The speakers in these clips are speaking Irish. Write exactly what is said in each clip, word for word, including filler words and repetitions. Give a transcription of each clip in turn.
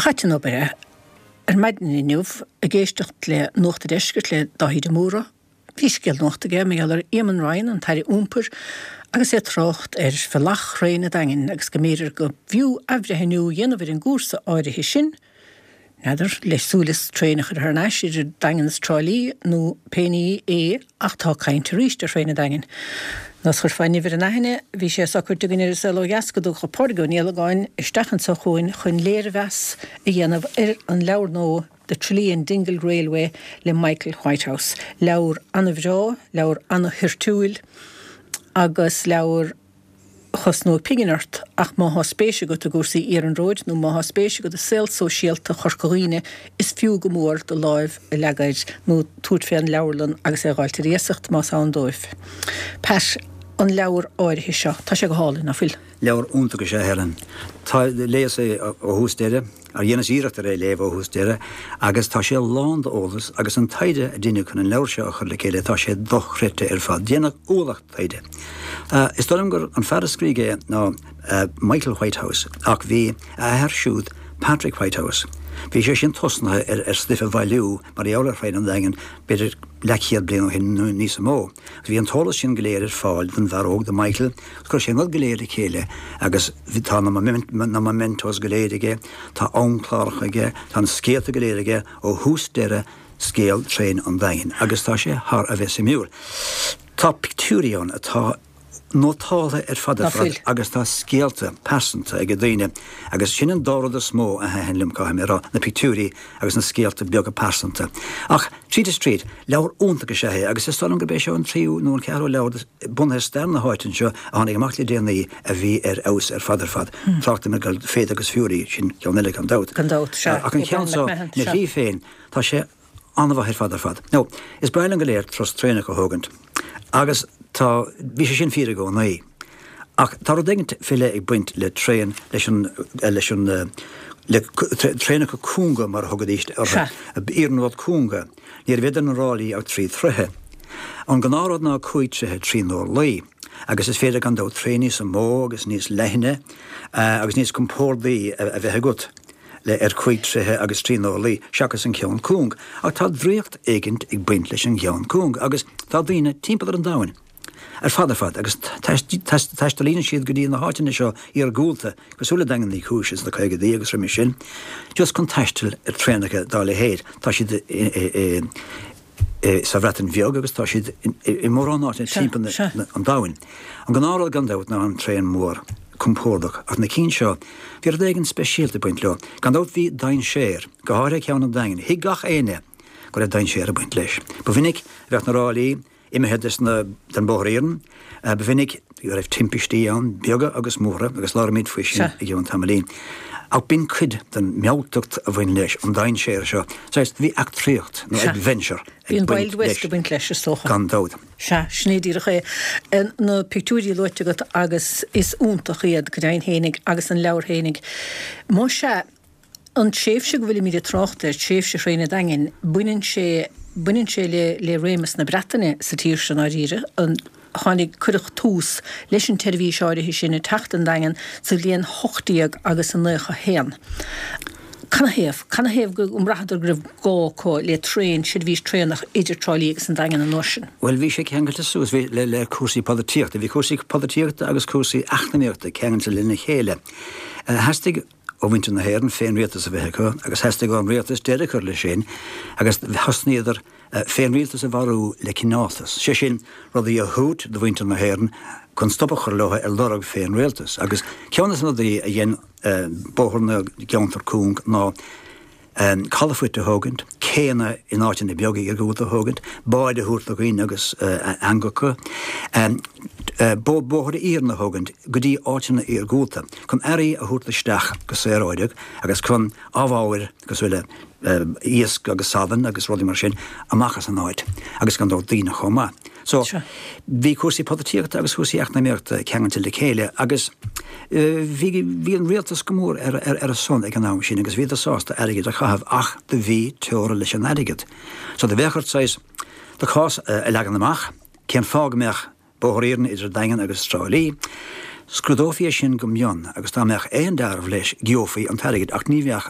chatte nó bare ar maidin inniuh a géistecht le nócht a deisgurt le dahíd a múra, vísgel nócht a ge me gallar Eamon Ryan an tairi úmpur, agus é trocht ar fellach réine dangin agus goméidir go bhiú afre henú dhéanamh an gúrsa áire hi sin, Neidir leis súlas tréinach ar náis idir dangin strálí nó péní é ach tá caint ríist ar réine dangin. Nos chuir fáinne vir an aithne, bhí sé sacr dugan ar selo jascadú go porgo nílagáin istechan sa chuin chun léirhes a dhéanamh ar an leabhar nó de Trillion Dingle Railway le Michael Whitehouse. Leabhar anna bhrá, leabhar anna hirtúil, agus leabhar chus nó piginart ach má spéise go a gúsaí ar an róid nó má spéise go a sel sosiálta chorcaíine is fiú go mór de láimh a legaid nó túd féan leabharlan agus é gáilte réasacht más an dóibh. Pais an leabhar áirithe seo, tá sé go hálinn na fil. Leabhar úntacha sé heran. Tá léas é ó hústéire, ar dhéanas íireachtar é léamh ó hústéire, agus tá sé lán ólas, agus an taide a duine chun an leabhar seo a chur le chéile, tá sé dochrite ar fad, déanach ólacht taide. Uh, is dóm gur an ferraskríge ná uh, Michael Whitehouse, ach bhí a hersúd Patrick Whitehouse. Bhí sé sin tosna ar, ar stifa bhailiú mar eolar féin an dagin beidir lechiad blian ó hin níos mó. Bhí an tólas sin goléir fáil den bharóg de Michael, chuir sé ngad goléir chéile, agus tá na momentos goléirige, tá ónchláirchaige, tá an scéalta goléirige ó húsdeire scéal tréin an dagin, agus tá sé thar a bheith simúr. Tá pictúrión atá nótála ar fada frad, agus tá scéalta persanta ag a daine, agus sin an dárad a smó a henlim cá mé rá na pictúri agus na scéalta beag a persanta. Ach, tríd a stríd, leabhar úntacha sé, agus is stálan go béis seo an tríú nó an cearú leabhar bunna sterne háitin seo a hánig amach le déanaí a bhí ar aus ar fadar fad. Tráchta me gal féad agus fiúri sin ceanile an dát. An dát, se. Ach an cean só, na bhí féin, tá sé anmha ar fadar fad. No, is breil an goléir tros trénach a hógant. Agus tá bhí sé sin fíre go naí. Ach tá dingint file ag buint le tréin leis an leis an le tréine go cúnga mar thugadíist ar íarnhd cúnga. Níor bhéidir an rálaí ag trí thruthe. An gnárád ná cuaitsethe trí nó laí. Agus is féidir gan dó tréní sa mó agus níos leithne, agus níos compórdaí a bheith gut le ar cuaitsethe agus trí nó laí seachas an ceann cúng. Ach tá dríocht éigint ag buint leis an ceann cúng, agus tá daoine timpeadar an dain. Ar fadar fad, agus teistalína siad go dtí na háitina seo ar gúlta, gus úla dagan í chúis na chuige dí agus rimi sin, just chun teistal ar trénacha dá le héad, tá siad sa bhreatan bheag agus tá siad i mór an áit timpan an dain. An gnáráil gan dát ná an tréan mór compórdach, ach na cín seo, bhí ar dhéigen speisialta buint leo, gan dát bhí dain séir, go háir ceann an dain, hí gach éine go raibh dain séir a buint leis. Ba vinnig bheith na rálaí, imimehead is na den bóirían, uh, bevinnig go raibh timpistí an, beaga agus móra, agus láramid faoi sin i gceann tamalaí. Ach bin cuid den mealltucht a bhain leis an dain séir seo. Sáist bhí actríocht, nó adventure. Bhí an Wild West a buint leis is tócha. Gan dád. Se, snéadíach é. Na pictúrí loite got agus is úntach iad go dain hénig agus an leabhar hénig. Má se an tséifse go bhfuil míad tráchtar, tséifse réine dangin, buinn sé buinn sé le, le rémas na Bretainine sa tír sin á ríre, an hánig cuireach tús leis an televíis áirithe sin teachtan dagan sa líon hochtaíag agus an nucha héan. Can héamh, can héamh go umrachadar gribh gá le tréin, siad bhís trénach idir trálí agus an dagan an nósin. Well, bhí sé ceangailta sús le, le cuasaí podatíochta, bhí cuasaí podatíochta agus cuasaí achnaíochta ceangailta lena chéile. Uh, Hastig ó bhainte na héireann féin rialtas a bheith acu, agus heasta go an rialtas deire chur le sin, agus hasníidir uh, féin rialtas a bharú le cinátas. Sé sin rudaí a hút do bhainte na héireann chun stoppa chur lotha ar lorg féin rialtas. Agus ceannas na daí a dhéan uh, bóthar na geantar cúng ná um, calafuit a hógant, céana in áitin na beagaí ar gúta hógant, báid a hút a ghaoin agus uh, angacha, um, Uh, Bó bóthir ír na hógant, go dtí áitina ar gúta, chun airí a thuirt isteach go séráideach, agus chun ábháir go bhfuile uh, íosc agus sadan agus rudaí mar sin amachchas an áid, agus gan dó daoine chomá. So, bhí cuasaí podatíochta agus cuasaí achnaíochta ceangailta le chéile, agus bhí an rialtas go mór ar, ar, ar a son ag an nám sin, agus bhí a sásta airigid a chahabh ach de bhí teora leis an airigid. So de bhechart sais, de chás uh, a legan amach, cén fágameach bóthíarn idir dagan agus Strálaí, scrúdófií sin go mion agus tá meach éon darmh leis geofaí an tairigid ach ní bheach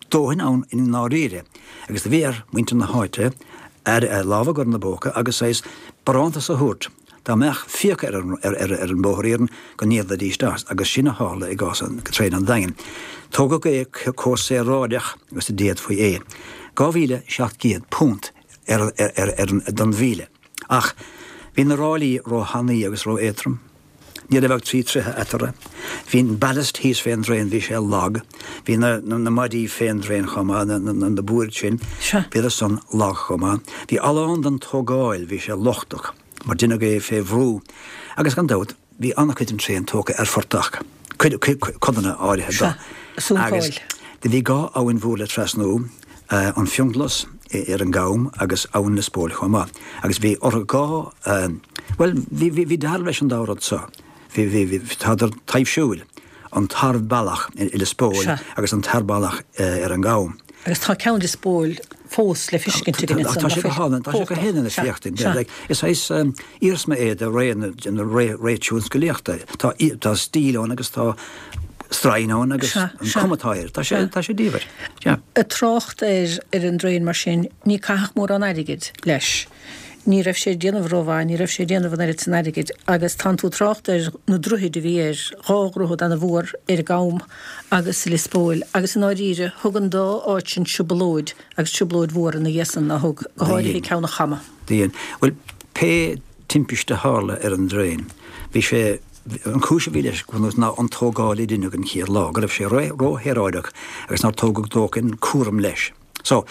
dóhin an in náíre, agus de bhéar muinte na háite ar láha gur na bóca agus éis branta sa hút. Tá meach fiacha ar ar an bóthían go níad a dístás, agus sinna hála i gásan go tréin an dain. Tóga go é có sé ráideach agus déad faoi é. Gáhíle seach géad punt ar don bhíle. Ach, hí na rálíí ró hanaí agus ró étrum. Ní a bheith trí trithe etara. Hín ballast híos féin dréin bhí sé lag. Hí na madí féin dréin chomá na búir sin. Bhí a son lag chomá. Bhí alán an tógáil bhí sé lochtach. Mar duine go é fé bhrú. Agus gan dát, bhí annachcuid an tréin tóca ar fortach. Codanna áirithe da. Agus de bhí gá áhain bhúla tras nó an fionglas ar an gám agus áhain na spóil chomá. Agus bhí or gá, well, bhí dal leis an dárad sa. Bhí táidir taimhsiúil an tarb bailach i le spóil agus an tarb bailach ar an gám. Agus tá ceann de spóil fós le fiscinnte gin Tá sé go hána, tá sé go héanana na fiachtain. Is éis íras me éad a réan in réitiúns go léachta. Tá stílán agus tá strainán agus an commatáir. Tá sé díomhar. A trácht ar ar an dréin mar sin ní caithach mór an airigid leis. Ní raibh sé déanamh rómhain, ní raibh sé déanamh an san airigid, agus tá tú trácht ar na druhiid a bhí ar rághród an a bhór ar gám agus le spóil, agus an áiríre thugan dá áit sin siúbalóid agus siúbalóid mhór na dhéasan na thug go háirithe ceanna chama. Díon. Well, pé timpiste hála ar an dréin. Bhí sé an cúise bhí leis chun ná an tógáil duine an chéad lá, go raibh sé róhéráideach agus ná tógad dócin cuaram leis. So,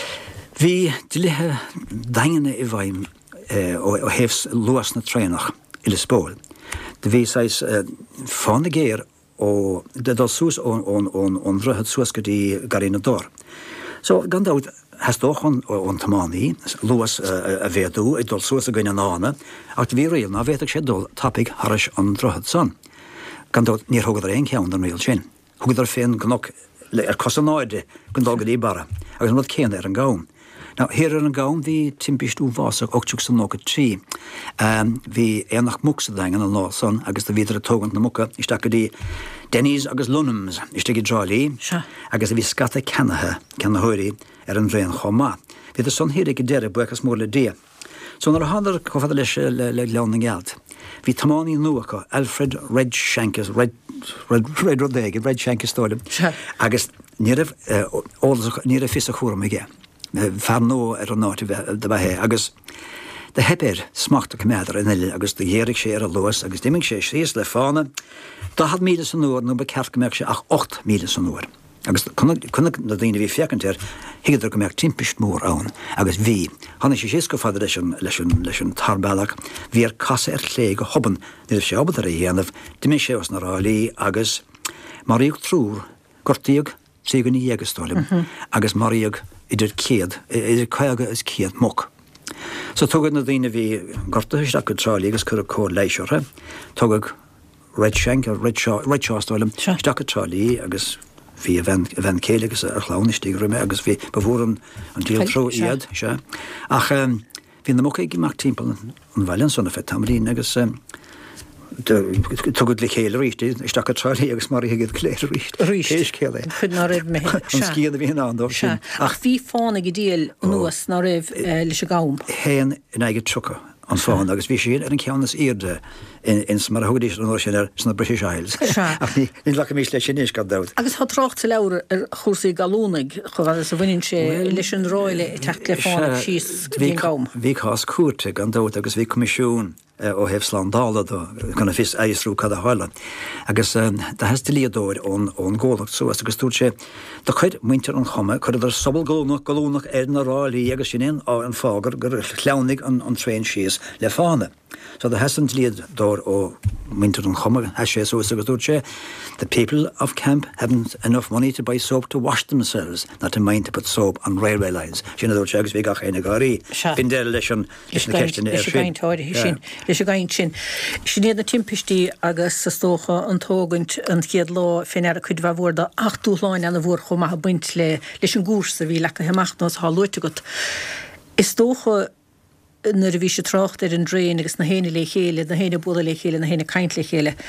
Bhí de lithe daine i bhaim ó héfs luas na trénach i le spóil. De bhí sais fána géir ó de dal sús ón ruthad suas go dtí garína dór. So gan dát heastóch ón tamánaí, luas a bhéadú, ag dul suas a gine nána, ach bhí réal ná bhéach sé dul tapig haris an ruthad son. Gan dát níor thugad ar aon ceann an réal sin. Thugad ar féin gnóc ar cosanáide gon dágad í bara, agus an céan ar an gám. Nou, hier ar an gám hí timpistú bhásach ochtuach san nócha trí. Bhí éannach mucsa dagan an lá son, agus de bhíidir a tógant na mucha, isteach go dtí Denny's agus Lunams, isteach i Drálaí, agus a bhí scata cenathe, cenathirí ar an bhréan chomá. Bhí a son hir ag deire buchas mór le dia. So nar a handar cofad leis le leanna geld. Bhí tamánaí nuacha, Alfred Redshankes, Red Red Rodéig, Redshankes stáilim, agus ní raibh fis a chóram ige. Fear nó ar an náti de bhé, agus de hebir smachta méadar in ile, agus de dhéirigh sé ar a luas, agus diming sé síos le fána, dá had míle san nuair, nó be ceart go meach sé ach ocht míle san nuair. Agus chuna na daoine bhí feacantir, hiidir go meach timpist mór ann, agus bhí. Hanna sé sé go fada leis an tarbellach, bhí ar casa ar chlé go hoban, níir sé abad ar a dhéanamh, diming sé os na rálaí, agus maríoch trúr, gortíog, sígan í dhéagastálim, agus maríoch idir céad, idir caiaga is céad moc. So tugad na daoine bhí gorta isteach go trálaí agus cur a cór leiseoirthe, tugad Redshank, Redshaw-stáilim, isteach go trálaí agus bhí a bhean céile agus ar chláinistí go me, agus bhí bhór an díal tró iad se. Ach bhí na mocha ag marc timppla an bhailean sonna fe tamlín agus tugad le chéile ríist, isteach go trálaí agus mar hiigad cléir ríist. Ríist. Chéile. Chud ná raibh me. An scíad a bhí an andó sin. Ach bhí fána go díal nuas ná raibh leis a gám. Héan in aige tucha an fáin, agus bhí sin ar an ceannas irde in mar a thugadís an sin ar sna British Isles. Ach ní lecha mís leis sin is go dát. Agus tá trácht sa leabhar ar chósaí galúnaigh, chomh sa bhainn sé leis an ráile i teach le fána síos bhí gám. Bhí chás cuairte an dát agus bhí comisiún ó hefslán dála gona fis éisrú cad a hála. Agus de heasta líadóir ón ggólacht suas agus túr sé do chuid muintear an chuma, chuir ar sobal glónach galúnach ar na rálaí agus sin á an fágar gur chleannig an tréin síos le fána. So the hasn't lead door or winter on Hummer has she so the people of camp haven't enough money to buy soap to wash themselves, not to mind to put soap on railway lines. You know those chugs we got in a gari. Been there listen listen the question there. Is going chin. She near the timpishti agus sa stocha an tógant an chiad lá finar chud bha bhórda achtú láin an a bhór chomma ha buint le leis an gúrsa bhí lecha hemachnas há luite got. Is tócha nar a bhí sé trácht ar an dréin agus na héine le chéile, na héine bula le chéile, na héine caint le chéile.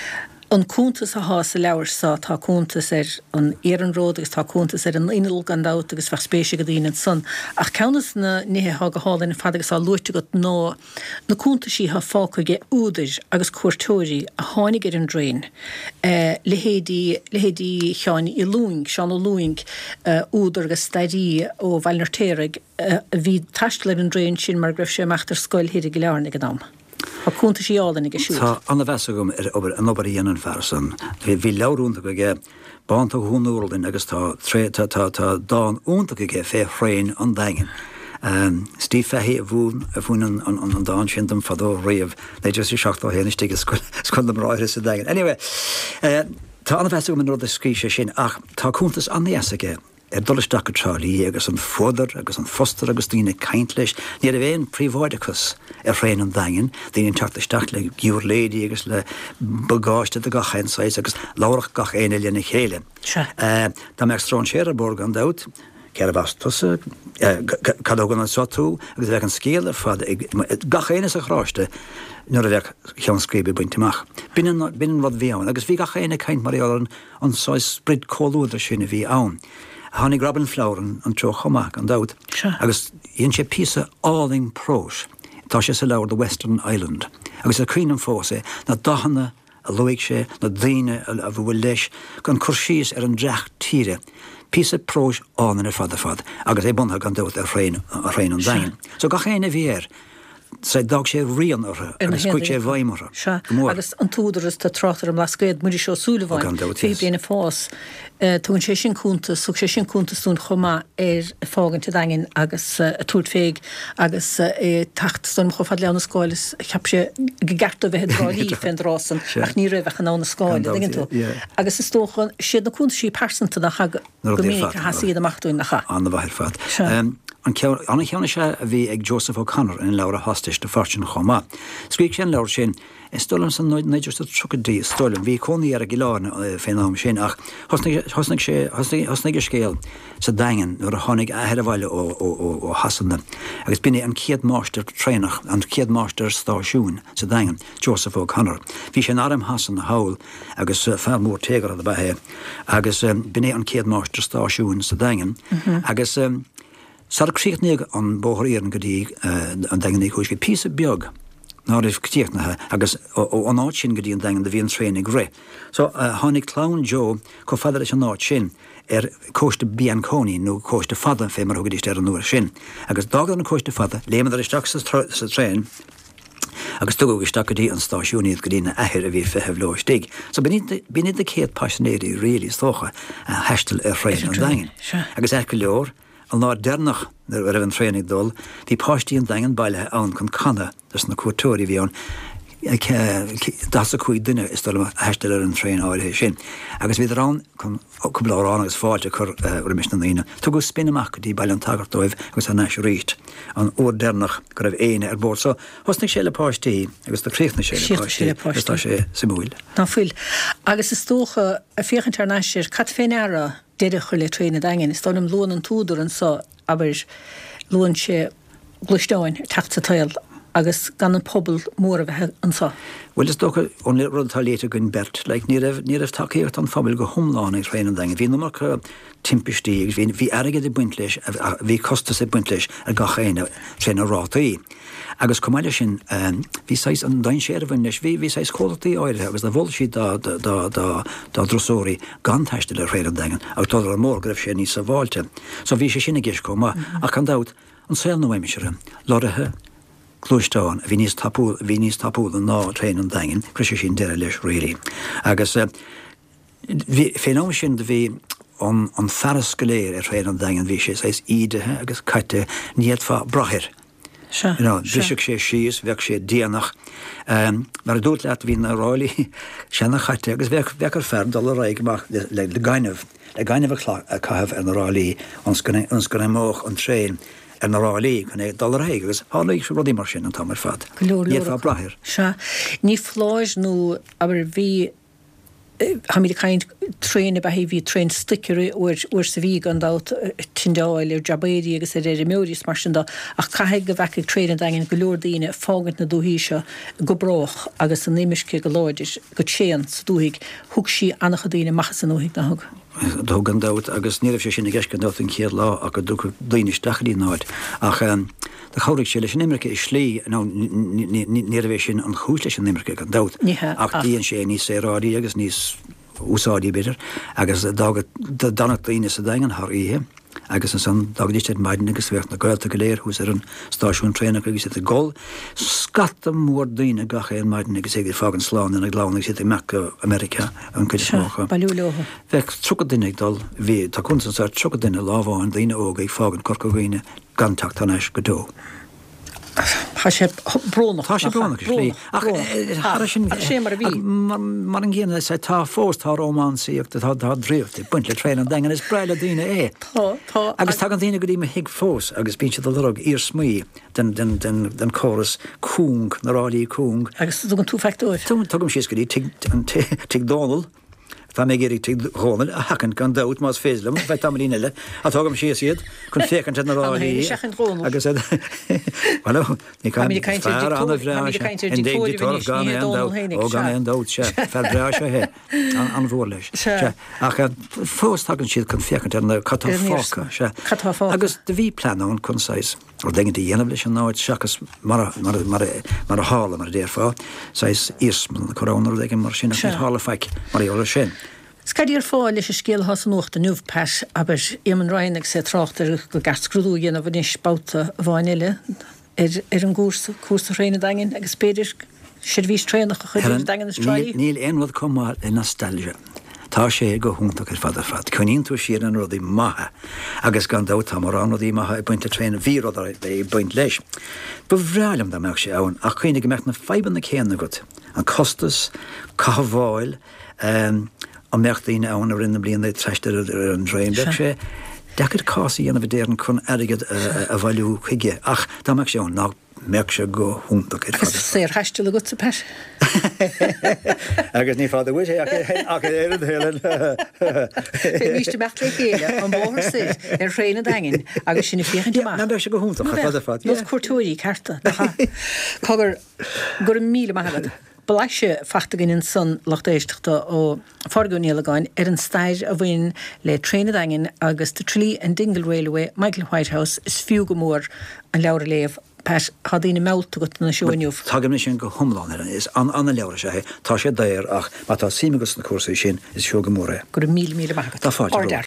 an cúntas a há sa leabhar sa tá cúntas ar an éanród agus tá cúntas ar an inal gandát agus bheith spéise go dtíine san. Ach ceannas na nithe ha go hálainn fadagus á luirte go ná na cúntas sí ha fáca ge údais agus cuairtóirí a tháinig ar an drain. Lehéadí lehéadí cheáin i lúing, seán ó lúing údar agus staidí ó bhailnar téireg a bhí taistil ar an drain sin mar greibh sé meachtar scoil héidir go leabharnig go dám. Tá cúnta sí álainnig a siúd. Tá anna bheasagum ar obair an obair dhéanaan fearsan. Bhí leabharúnta go ggé bánta húnúirlinn agus tá tá dáin únta go ggé fé chrainn an daingen. Steve Fahey a bhún a bhún an dáin sin am fadó riamh le just seachtá héana stig scoil am ráir sa daingen. Anyway, tá anna bheasagum an rud a scríise sin ach tá cúntas annéasige. Er dullisteach go trálí agus an fódar agus an foster agus tíine caint leis, ní a bhéon príomhhaidechas ar réin an daingen, díon teachtasteach le giúr lédi agus le bagáiste a gachéináis agus láirech gach éine lena chéile. Tá meag strán Séarborg an dat, cear bhas tusa, cadógan an sotú agus bheith an scéal ar fad gach éine a chráiste nuair a bheith cheann scríbe buinteach. Binnen wat bhí ann, agus bhí gach éine caint mar an an sáis sprid cóúidir sinna bhí ann. Hannig Robin Flauren an tro chomach an dat. Agus íon sé písa áling prós. Tá sé sa leabhar the Western Island. Agus a crían fósa na dahanna a luigh sé na daine a bhfuil leis gan chuirsíos ar an dreach tíre. Písa prós ánan ar fad a fad. Agus é buntha gan dat ar réin an dain. So gach éine bhí sé dag sé rian ortha agus cuid sé bhaimara. Agus an túdaras tá trátar am lascéad muidir seo súlaháin fé bliana fás. Tún sé sin cúntas, sú sé sin cúntasún chomá ar fágan te daingin agus a túirt féig agus tacht son chofad leanna scáilis cheap sé gegarta bheith ráí féin rásan ach ní raibh an ána scáil dingin tú. Agus is tóchan siad na cúntas sí persanta na chag gomínic a hasíad amachúin na cha. Anna bhair fad. An anna cheanna sé a bhí ag Joseph O'Connor in leabhar hastais de fartin chomá. Scríigh sé leabhar sin is stolam san neidir sa trocadí stolam bhí conaí ar a gilána féin am sin ach hosnig sé hosnig a scéal sa daingen nuair a tháinig ahead a bhaile ó hasanna. Agus bíine an céad máister trénach an céad máister stáisiún sa daingen Joseph O'Connor. Bhí sé áram hasan na haul agus fearmór tégar a bheitthe agus bíine an céad máister stáisiún sa daingen agus Sar críochnig an bóthíarn go dtí an dagan chuis go písa beag ná raibh tíochnathe agus ó an áit sin go dtí an dagan de bhíon trénig ré. So tháinig Clown Joe có fada leis an áit sin ar cóiste Bianconi nó cóiste fada fé mar thugad ar an nuair sin. Agus dagan an cóiste fada, léman ar isteach sa tréin agus tugadh isteach go dtí an stáisiúníad go dtína aithir a bhí feitheamh leistigh. So bíine de céad passionéirí rialí tócha a heistil ar réin an dagan. Agus er go leor an ná dernach ar raibh an trénig dul, dí páistí an dagan bailithe ann chun canna dus na cuairtóirí bhí ann das a chuid duine is dul a heistil ar an tréin áirithe sin. Agus bhí rán chun cublárán agus fáilte chur rimis na daine. Tugadh spinamach go dtí bail an tagartóibh agus a neis ríist an uair dernach go raibh éine ar bord. So hosnig sé le páistí agus tá chríochna sé le páistí tá sé simúil. Tá fuil. Agus is tócha a féchan tarnáisiir cat féin ara deidir chuir le tréine daingen, is táim luan an túdar an sa aber luan sé gluisteáin tacht sa tail agus gan an pobl mór a bheit an sa. Well is docha ón le rud tá léite gon bert, le ní raibh ní raibh takeíocht an fabil go thomláin ag tréine daingen. Bhí nó mar timpistí, bhí aige de buint leis, bhí costa sé buint leis a gachéine tréine rátaí. Agus cumáile sin bhí sais an dain sé bhain leis, bhí sais cóirtaí áirithe agus na bhil si dá drosóirí gan teiste le réir an daingen, ag tá an mór greibh sé níos sa bháilte. So bhí sé sinna ggéis comá ach an dat an saoil nó éimiisiire, láirithe clúisteáin, bhí níos tapú bhí níos tapú an ná tréin an daingen, cruise sin deire leis réirí. Agus féin sin de bhí an feras go léir ar réir an daingen bhí sé sais ídethe agus caite níiad fá brachir. Brisig sé síos, bheith sé déanach. Mar a dút leat hí na ráilí sena chaite, agus bheith ar fer dal a raig le gaiineh le gaiineh a caibh ar na ráilí ans go móch an tréin ar na ráilí chun é dal a raig, agus hálaigh se rodí mar sin an tamar fad. Níiad fá brachir. Se, ní fláis nó aber bhí ha mí kind tréine be hí trein stickere oer sa ví an dat tindáil er jabéri agus er er méris mar da ach caiig go bheice trein dagin golódíine fágant na dúhíise go broch agus an néimiske goláidir go chéan sa dúhiig thug sí annachchadíine machchas an óhiig na hug. Dó gan dat agus níh sé sinna gceis gan dat an céad lá a go dú daine stachí náid ach de chorig sé leis an Immerke is slí níhééis sin an chúis leis an Immerke gan dat ach díon sé níos sé ráí agus níos úsáidí bidir agus dannach daine sa dagan th ihe agus an san dagdíiste maidin agus bheith na gailta go léir hús ar an stáisiún tréine agus sé gol scata mór daine gacha an maidin agus éidir fágan sláán in ag lána sé mecha America an chuideácha. Bailúlóha. Bheith tro duine dal bhí tá chun sa tro duine láháin daine óga ag fágan corcóine gantacht tan eis go dó. Tá sé brnach Tá sé brnach slí sé mar bhí mar an ggéana sé tá fós tá rómánsaíocht tá tá dríocht buint le tréin an dagan is breile daine é. Agus tá an daine go dtí me hiig fós agus bín se dorug ír smí den den den den choras cúng narálíí cúng. Agus tú an tú feictóir. Tú tugam sios go dtí tig Donald. Tá mé géirí tíáil a hacan gan dat más félam, bheit tam líile a tágam sé siad chun féchan te narálí agus gan an dat se fer bre se he an bhór leis. fós tagan siad chun féchan te na catfáca se agus de bhí planán chunáis ó degin í dhéanamh leis an náid seachas mar a hála mar déir fá sais ísman choránar dgin mar sinna hála feic mar óla sin. Skadidir fáil leis scéal has an nócht a nuh peis aber Éamann Ryan ag sé tráchtar go gascrúdú dhéanamh bhanis báta bháinile ar an gús cuasa réine dagin agus spéidir sé bhís trénach a chuir dagin stráí. Níl éonhad comá in nostalgia. Tá sé go húntaach ar fad a fad. Cuníonn tú siar an rudí maithe agus gan dát tá mar an rudí maithe i buinte tréna bhíród é buint leis. Ba bhrealam dá meach sé ann ach chuoine go meach na feiban na chéanna gut an costas cahabháil an meachtaíine ann a rinne blion é treiste ar an dréimbeach sé dechar cásaí anana bh déan chun airigad a bhailú chuige ach dá meach sé ann ná meach se go húntaach ar fad. Agus sé heiste le gut sa peis. Agus ní fád bhuiid ach éad hélan. Bhíiste mecht le chéile an bóthir sé ar réine dagin agus sinna fiochan de ná beag se go húntaach ar fad a fad. Nus cuatúirí carta cogur gur míle maithad. Balaise fachtagin in san lachtéisteachta ó fargúníile gáin ar an stair a bhain le tréine dagin agus de Tralee and Dingle Railway Michael Whitehouse is fiú go mór an leabhar léamh Pes hadíine melta go na seoinniuh. Tágam sin go thomláin is an anna leabhar sé tá sé déir ach má tá símagus na cuasaí sin is seo go móra. Gur mí mí maithe. Tá fáilte.